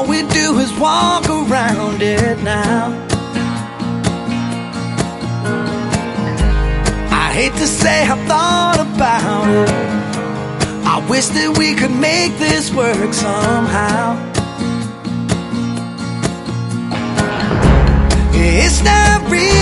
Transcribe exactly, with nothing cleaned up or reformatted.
all we do is walk around it now. I hate to say I've thought about it. I wish that we could make this work somehow. It's not real.